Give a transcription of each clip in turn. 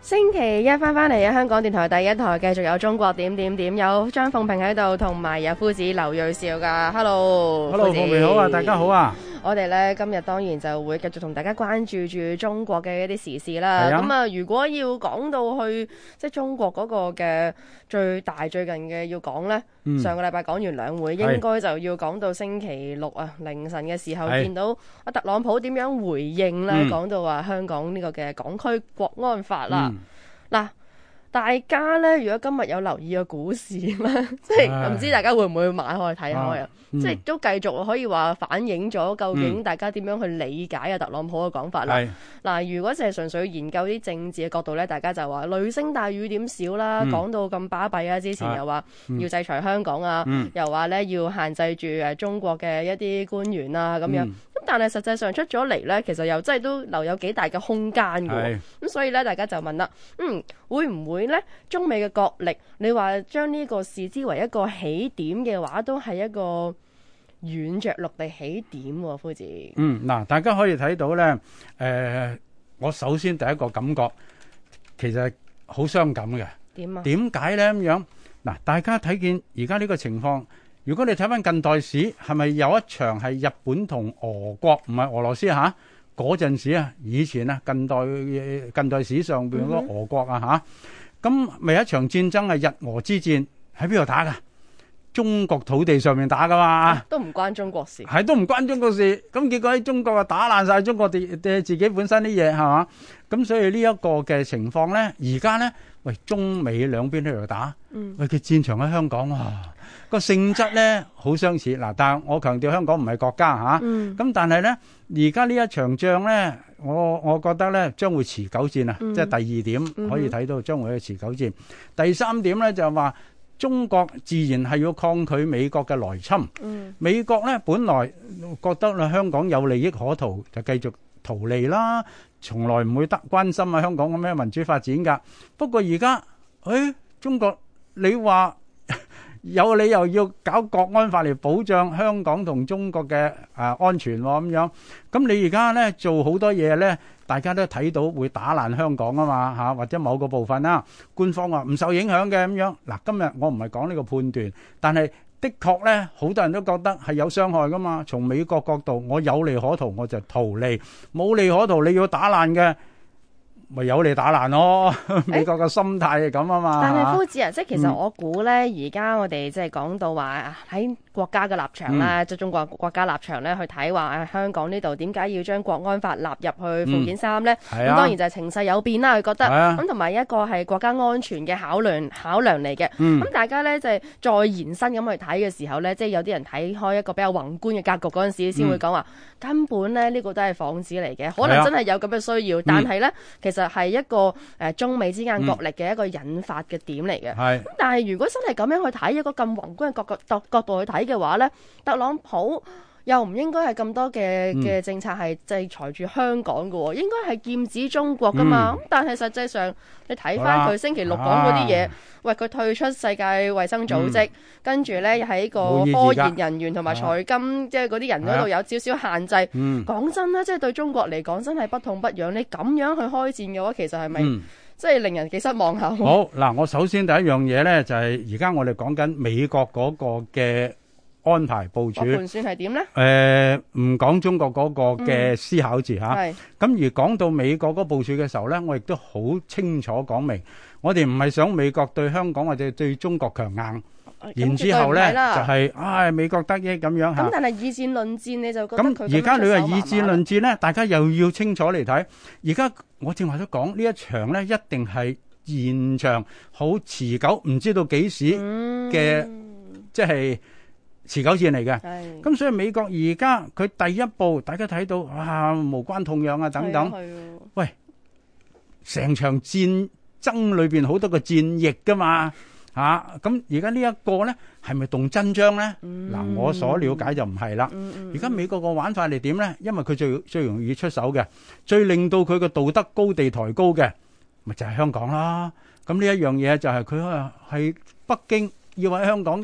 星期一翻嚟啊！香港電台第一台繼續有中國點點點，有張鳳平喺度，同埋有夫子劉銳紹噶。Hello， Hello， 鳳平好啊，大家好啊！ 我哋咧今日當然就會繼續同大家關注住中國嘅一啲時事啦。咁啊，如果要講到去即係中國嗰個嘅最近嘅要講呢，上個禮拜講完兩會，應該就要講到星期六啊凌晨嘅時候，見到阿特朗普點樣回應呢？講到話香港呢個嘅港區國安法啦。嗱，大家呢，如果今日有留意個股市呢，即係唔知大家會唔會買開睇開啊？即係都繼續可以話反映咗究竟大家點樣去理解啊特朗普嘅講法啦。嗱，如果淨係純粹研究啲政治嘅角度呢，大家就話雷聲大雨點少啦，講到咁巴閉啊！之前又話要制裁香港啊，又話呢要限制住中國嘅一啲官員啊咁樣。咁但係實際上出咗嚟呢，其實又真係都留有幾大嘅空間嘅。咁所以呢，大家就問啦，會唔會呢中美嘅角力，你話將呢個視之為一個起點嘅話，都係一個軟着陸地起點喎，夫子。 嗱，大家可以睇到咧，我首先第一個感覺其實好傷感嘅。 點啊？ 點解咧咁樣？嗱，大家睇見而家呢個情況，如果你睇翻近代史，係咪有一場係日本同俄國，唔係俄羅斯嚇嗰陣時啊？以前啊，近代史上邊嗰個俄國啊嚇，咁咪一場戰爭係日俄之戰，喺邊度打㗎？中國土地上面打噶嘛， 都唔關中國事， 係都唔關中國事。咁結果喺中國啊打爛晒中國嘅自己本身啲嘢，係嘛？咁所以呢一個嘅情況咧，而家咧，喂，中美兩邊喺度打，喂，佢戰場喺香港啊，個性質咧好相似。嗱，但係我強調香港唔係國家嚇，咁但係咧，而家呢一場仗咧，我覺得咧將會持久戰啊，即係第二點可以睇到將會係持久戰。第三點咧就係話，中國自然係要抗拒美國嘅來侵。美國咧本來覺得香港有利益可圖，就繼續圖利啦，從來唔會關心香港咁樣民主發展㗎。不過而家，中國你話有理由要搞國安法嚟保障香港同中國嘅安全喎，咁樣。咁你而家咧做好多嘢咧，大家都睇到會打爛香港啊嘛嚇，或者某個部分啦。官方話唔受影響嘅咁樣。嗱，今日我唔係講呢個判斷，但係的確咧，好多人都覺得係有傷害噶嘛。從美國角度，我有利可圖我就圖利，冇利可圖你要打爛嘅，咪有利打爛咯。美國嘅心態係咁啊嘛。 但係夫子啊，即係其實我估咧，而家我哋即係講到話喺國家嘅立場啦，即係中國國家立場咧去睇話香港呢度點解要將國安法納入去附件3咧？咁當然就係情勢有變啦，佢覺得咁同埋一個係國家安全嘅考量嚟嘅。咁大家咧就係再延伸咁去睇嘅時候咧，即係有啲人睇開一個比較宏觀嘅格局嗰陣時，先會講話根本咧呢個都係幌子嚟嘅，可能真係有咁嘅需要，但係咧其實係一個中美之間角力嘅一個引發嘅點嚟嘅。咁但係如果真係咁樣去睇一個咁宏觀嘅角度去睇嘅話咧，特朗普又唔應該係咁多嘅政策係制裁住香港嘅，應該係劍指中國噶嘛。咁但係實際上你睇翻佢星期六講嗰啲嘢，喂，佢退出世界衛生組織，跟住咧喺個科研人員同埋財金即係嗰啲人嗰度有少少限制。講真啦，即係對中國嚟講真係不痛不癢。你咁樣去開戰嘅話，其實係咪即係令人幾失望下？ 好嗱，我首先第一樣嘢咧就係而家我哋講緊美國嗰個嘅安排部署， 盤算係點咧？ 唔講中國嗰個嘅思考字嚇。咁而講到美國嗰部署嘅時候咧，我亦都好清楚講明，我哋唔係想美國對香港或者對中國強硬，然之後咧就係美國得益咁樣嚇。 咁但係以戰論戰，你就覺得佢咁而家你話以戰論戰咧，大家又要清楚嚟睇。而家我正話都講呢一場咧，一定係現場好持久，唔知道幾時嘅，即係持久戰嚟嘅。咁所以美國而家佢第一步，大家睇到無關痛癢啊等等。喂，成場戰爭裏邊好多個戰役噶嘛嚇。咁而家呢一個咧係咪動真章咧？嗱，我所了解就唔係啦。而家美國個玩法係點咧？因為佢最容易出手嘅，最令到佢個道德高地抬高嘅，咪就係香港啦。咁呢一樣嘢就係佢係北京要喺香港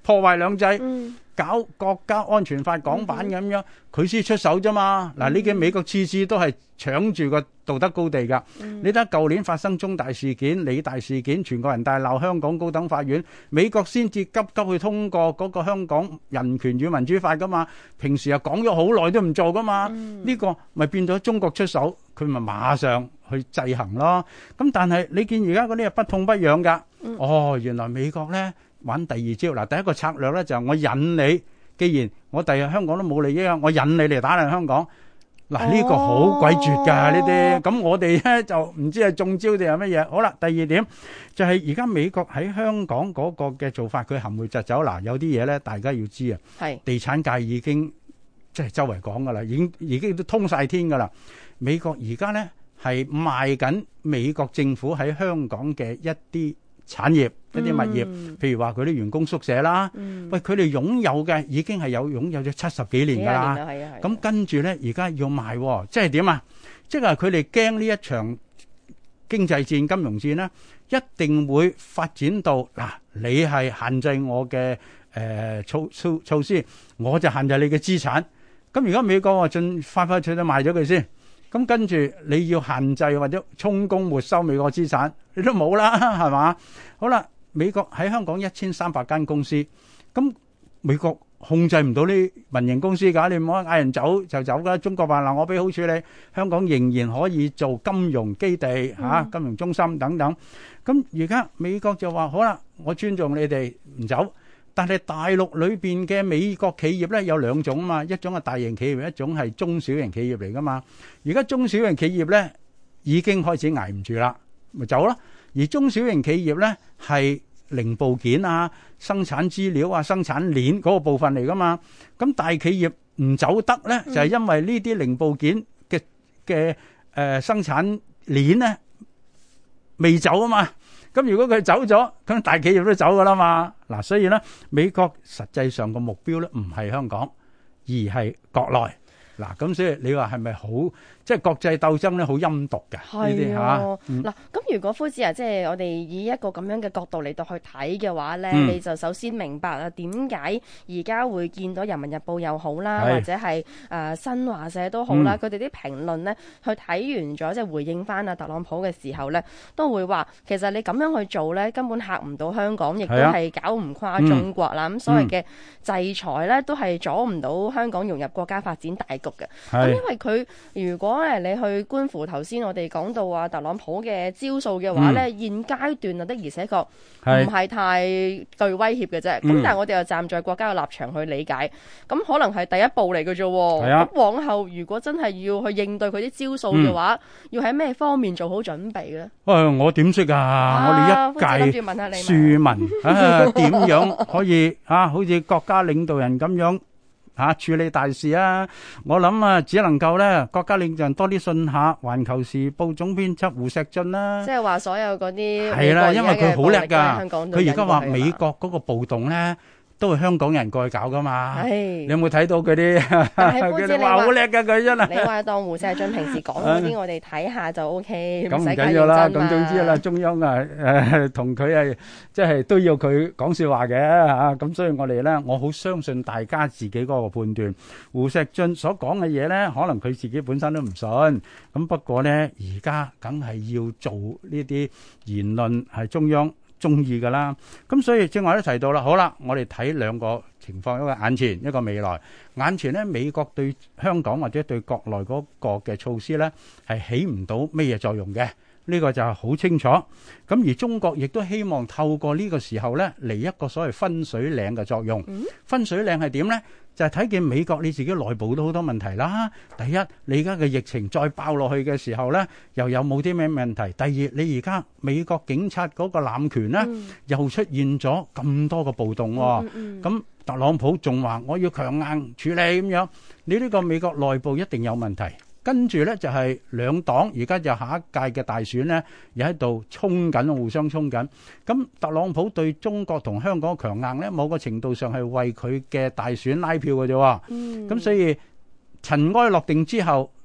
破壞兩制，搞國家安全法港版咁樣，佢先出手啫嘛。嗱，呢啲美國次次都係搶住個道德高地噶。你睇舊年發生中大事件、理大事件，全國人大鬧香港高等法院，美國先至急去通過嗰個香港人權與民主法噶嘛。平時又講咗好耐都唔做噶嘛。呢個咪變咗中國出手，佢咪馬上去制衡咯。咁但係你見而家嗰啲係不痛不癢噶。哦，原來美國呢玩第二招。嗱，第一個策略呢就係我引你，既然我第日香港都冇利益啊，我引你嚟打爛香港。嗱，呢個好鬼絕㗎呢啲。咁我哋呢就唔知係中招定係乜嘢。好啦，第二點就係而家美國喺香港嗰個嘅做法，佢含糊疾走。嗱，有啲嘢呢大家要知啊。係地產界已經即係周圍講㗎啦，已經都通晒天㗎啦。美國而家呢係賣緊美國政府喺香港嘅一啲產業、一啲物業，譬如話佢啲員工宿舍啦，喂，佢哋擁有嘅已經係擁有咗70幾年㗎啦。咁跟住咧，而家要賣，即係點啊？即係佢哋驚呢一場經濟戰、金融戰咧，一定會發展到嗱，你係限制我嘅措施，我就限制你嘅資產。咁而家美國話盡快脆脆賣咗佢先。咁跟住你要限制或者充公沒收美國資產，你都冇啦，係嘛？好啦，美國喺香港1300間公司，咁美國控制唔到呢民營公司㗎，你唔可以嗌人走就走㗎。中國話嗱，我俾好處理，香港仍然可以做金融基地金融中心等等。咁而家美國就話好啦，我尊重你哋唔走。但係大陸裏邊嘅美國企業咧有兩種啊嘛，一種係大型企業，一種係中小型企業嚟噶嘛。而家中小型企業咧已經開始捱唔住啦，咪走咯。而中小型企業咧係零部件啊、生產資料啊、生產鏈嗰個部分嚟噶嘛。咁大企業唔走得咧，就係因為呢啲零部件嘅生產鏈咧未走啊嘛。咁如果佢走咗，咁大企業都走噶啦嘛。嗱，所以咧，美國實際上個目標咧唔係香港，而係國內。嗱，咁所以你話係咪好即係國際鬥爭咧好陰毒嘅呢啲嚇？ 嗱，咁如果夫子啊，即係我哋以一個咁樣嘅角度嚟到去睇嘅話咧，你就首先明白啊點解而家會見到《人民日報》又好啦，或者係新華社都好啦，佢哋啲評論咧去睇完咗，即係回應翻啊特朗普嘅時候咧，都會話其實你咁樣去做咧，根本嚇唔到香港，亦都係搞唔垮中國啦。咁所謂嘅制裁咧，都係阻唔到香港融入國家發展大局嘅。咁因為佢如果你去觀乎頭先我哋講到特朗普嘅招數嘅話咧，現階段的而且確唔係太具威脅嘅啫。咁但係我哋又站在國家嘅立場去理解，咁可能係第一步嚟嘅啫。咁往後如果真係要去應對佢啲招數嘅話，要喺咩方面做好準備咧？我點識啊？我哋一介庶民點樣可以好似國家領導人咁樣處理大事啊！我諗只能夠咧，國家領導人多啲信下《環球時報》總編輯胡錫進啦。即係話所有嗰啲係啦，因為佢好叻㗎。佢而家話美國嗰個暴動咧，都係香港人過去搞噶嘛？你有冇睇到佢啲？佢哋話好叻㗎，佢真係。你話當胡錫進平時講嗰啲，我哋睇下就 OK，唔使咁認真啦。咁總之啦，中央同佢係即係都要佢講説話嘅嚇。咁所以我哋咧，我好相信大家自己嗰個判斷。胡錫進所講嘅嘢咧，可能佢自己本身都唔信。咁不過咧，而家梗係要做呢啲言論係中央中意噶啦，咁所以正話都提到啦。好啦，我哋睇兩個情況，一個眼前，一個未來。眼前咧，美國對香港或者對國內嗰個嘅措施咧，係起唔到咩嘢作用嘅，呢個就係好清楚。咁而中國亦都希望透過呢個時候咧，嚟一個所謂分水嶺嘅作用。分水嶺係點咧？就係睇見美國你自己內部都好多問題啦。第一，你而家嘅疫情再爆落去嘅時候咧，又有冇啲咩問題？第二，你而家美國警察嗰個濫權咧，又出現咗咁多個暴動喎。咁特朗普仲話我要強硬處理咁樣，你呢個美國內部一定有問題。跟住咧就係兩黨而家就下一屆嘅大選咧，又喺度衝緊，互相衝緊。咁特朗普對中國同香港強硬咧，某個程度上係為佢嘅大選拉票嘅啫。咁所以塵埃落定之後，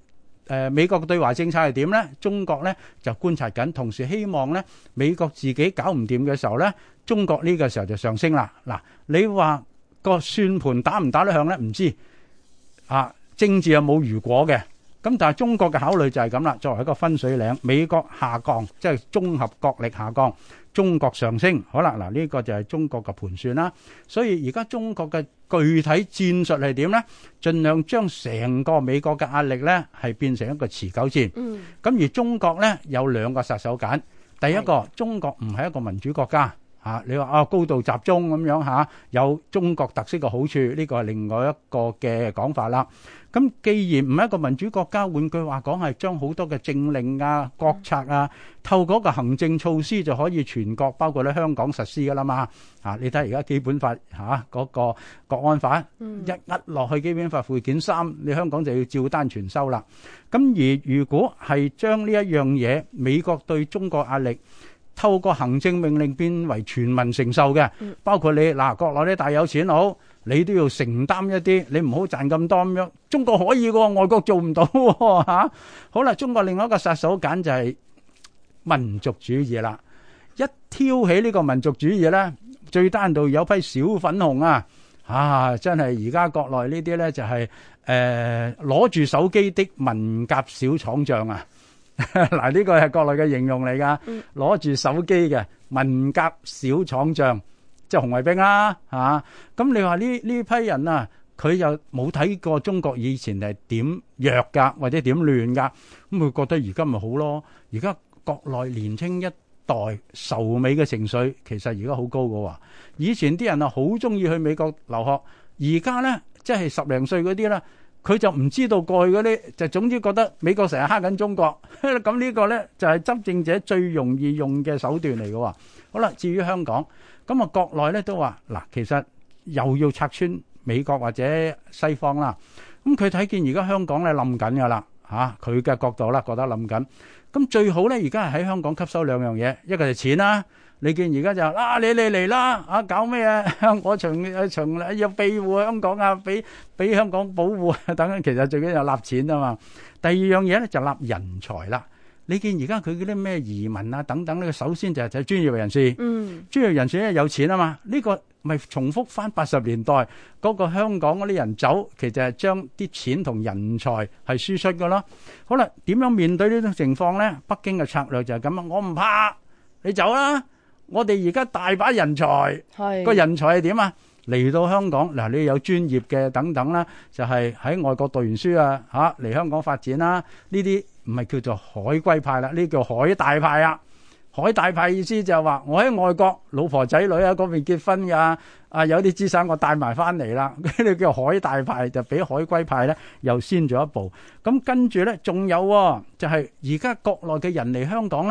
美國嘅對華政策係點咧？中國咧就觀察緊，同時希望咧美國自己搞唔掂嘅時候咧，中國呢個時候就上升啦。嗱，你話個算盤打唔打得響咧？唔知啊，政治有冇如果嘅。咁但係中國嘅考慮就係咁啦，作為一個分水嶺，美國下降，即係綜合國力下降，中國上升，好啦，嗱呢個就係中國嘅盤算啦。所以而家中國嘅具體戰術係點呢？盡量將成個美國嘅壓力呢係變成一個持久戰。咁而中國呢有兩個殺手鐧，第一個中國唔係一個民主國家。你話高度集中咁樣有中國特色嘅好處，呢個係另外一個嘅講法啦。咁既然唔係一個民主國家，換句話講係將好多嘅政令啊、國策啊，透過個行政措施就可以全國包括喺香港實施噶啦嘛。你睇而家基本法嗰個國安法一壓落去基本法附件3，你香港就要照單全收啦。咁而如果係將呢一樣嘢，美國對中國壓力透過行政命令變為全民承受嘅，包括你國內啲大有錢佬，你都要承擔一啲，你唔好賺咁多咁樣。中國可以喎，外國做唔到喎。好啦，中國另外一個殺手鐧就係民族主義啦。一挑起呢個民族主義咧，最單度有批小粉紅真係而家國內呢啲咧就係攞住手機的文革小廠匠啊！嗱，呢個係國內嘅形容嚟噶，攞住手機嘅文革小廠匠，即係紅衛兵啦，咁你話呢批人啊，佢又冇睇過中國以前係點弱噶，或者點亂噶，咁佢覺得而家咪好咯。而家國內年青一代仇美嘅情緒，其實而家好高噶。以前啲人啊好中意去美國留學，而家咧即係10零歲嗰啲啦。佢就唔知道過去嗰啲，就總之覺得美國成日蝦緊中國，咁呢個呢就係執政者最容易用嘅手段嚟嘅。好啦，至於香港，咁啊國內呢都話嗱，其實又要拆穿美國或者西方啦。咁佢睇見而家香港呢冧緊㗎啦，佢嘅角度啦覺得冧緊。咁最好呢而家係喺香港吸收兩樣嘢，一個就錢啦。你見而家就你嚟啦，搞咩啊？我長要庇護香港啊，俾香港保護啊，等等。其實最緊要立錢啊嘛。第二樣嘢咧就立人才啦。你見而家佢嗰啲咩移民啊等等呢，首先就係睇專業人士。專業人士咧有錢啊嘛。呢個咪重複翻80年代嗰個香港嗰啲人走，其實係將啲錢同人才係輸出噶咯。好啦，點樣面對呢種情況咧？北京嘅策略就係咁啊，我唔怕，你走啦。我哋而家大把人才，個人才係點啊？嚟到香港嗱，你有專業嘅等等啦，就係喺外國讀完書啊，嚟香港發展啦。呢啲唔係叫做海歸派啦，呢叫海大派啊。海大派意思就係話，我喺外國老婆仔女啊嗰邊結婚㗎，有啲資產我帶埋翻嚟啦。呢個叫海大派，就比海歸派咧又先咗一步。咁跟住咧，仲有就係而家國內嘅人嚟香港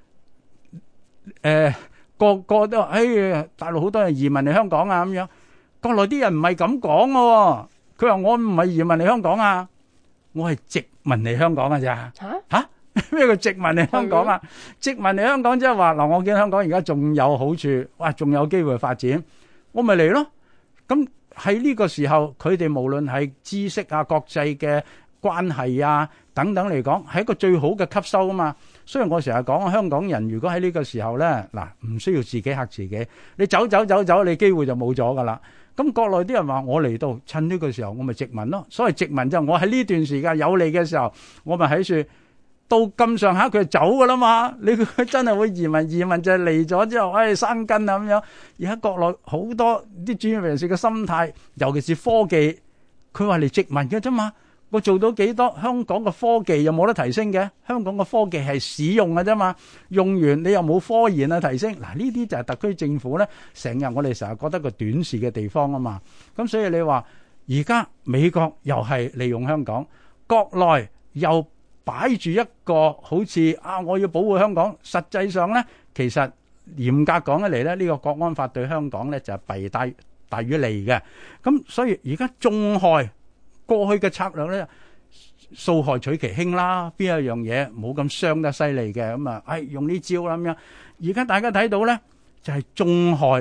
咧，個個都話，大陸好多人移民嚟香港啊咁樣。國內啲人唔係咁講喎，佢話我唔係移民嚟香港啊，我係殖民嚟香港㗎咋。咩叫殖民嚟香港啊？殖民嚟香港即係話嗱，我見香港而家仲有好處，哇，仲有機會發展，我咪嚟咯。咁喺呢個時候，佢哋無論係知識啊、國際嘅關係啊等等嚟講，係一個最好嘅吸收啊嘛。雖然我成日講香港人如果喺呢個時候咧，嗱，唔需要自己嚇自己，你走，你機會就冇咗噶啦。咁國內啲人話我嚟到趁呢個時候我咪殖民咯。所謂殖民就係我喺呢段時間有利嘅時候，我咪喺處到咁上下佢就走噶啦嘛。你佢真係會移民就係嚟咗之後，生根啊咁樣。而家國內好多啲專業人士嘅心態，尤其是科技，佢話嚟殖民嘅啫嘛。我做到幾多？香港嘅科技又冇得提升嘅，香港嘅科技係使用嘅啫嘛，用完你又冇科研啊提升。嗱，呢啲就係特區政府咧，我哋成日覺得個短視嘅地方啊嘛。咁所以你話而家美國又係利用香港，國內又擺住一個好似我要保護香港，實際上咧其實嚴格講起嚟咧，呢個國安法對香港咧就係弊大於利嘅。咁所以而家種害。過去嘅策略咧，掃害取其輕啦，邊一樣嘢冇咁傷得犀利嘅咁啊？用呢招啦咁樣。而家大家睇到咧，就係種害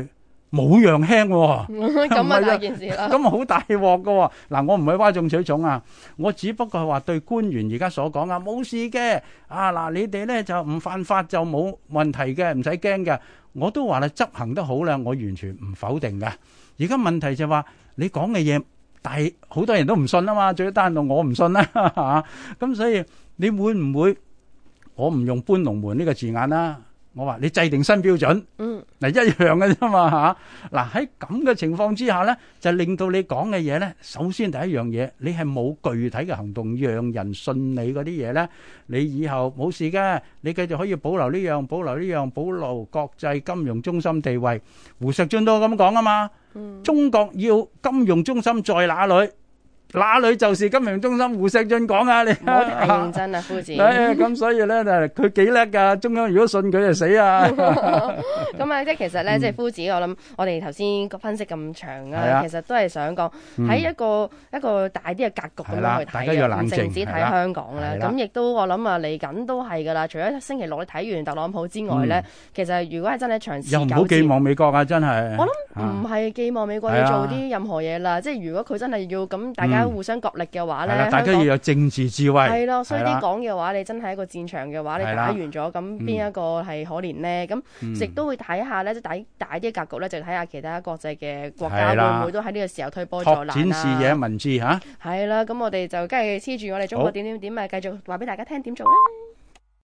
冇樣輕喎， 咁啊大件事啦。 咁好大鑊噶喎！嗱，我唔係嘩眾取寵啊，我只不過係話對官員而家所講啊，冇事嘅，嗱你哋咧就唔犯法就冇問題嘅，唔使驚嘅。我都話啦，執行得好咧，我完全唔否定嘅。而家問題就話你講嘅嘢，但係好多人都唔信啊嘛，最單到我唔信啦嚇。咁所以你會唔會？我唔用搬龍門呢個字眼啦。我話你制定新標準，嗱一樣嘅啫嘛嚇。嗱喺咁嘅情況之下咧，就令到你講嘅嘢咧，首先第一樣嘢，你係冇具體嘅行動讓人信你嗰啲嘢咧，你以後冇事嘅，你繼續可以保留呢樣，保留呢樣，保留國際金融中心地位。胡錫進都咁講啊嘛，中國要金融中心在哪裏？哪裏就是金融中心？胡錫進講啊，你唔好太認真啊，夫子。 咁所以咧，佢幾叻噶，中央如果信佢就死啊。 咁啊，即係其實咧，即係夫子，我諗我哋頭先個分析咁長啊，其實都係想講喺一個大啲嘅格局咁樣去睇， 大家要冷靜， 唔淨止睇香港咧。咁亦都我諗啊，嚟緊都係噶啦。除咗星期六你睇完特朗普之外咧，其實如果係真係長時間， 又唔好寄望美國啊，真係。 我諗唔係寄望美國要做啲任何嘢啦，即係如果佢真係要咁，大家互相角力嘅話咧， 大家要有政治智慧。 係咯，所以啲講嘅話，你真係一個戰場嘅話，你打完咗，咁邊一個係可憐呢？咁亦都會睇下咧，即係大啲格局咧，就睇下其他國際嘅國家會唔會都喺呢個時候推波助瀾啦。 拓展視野、文字嚇。 係啦，咁我哋就梗係黐住我哋中國點啊，繼續話俾大家聽點做咧。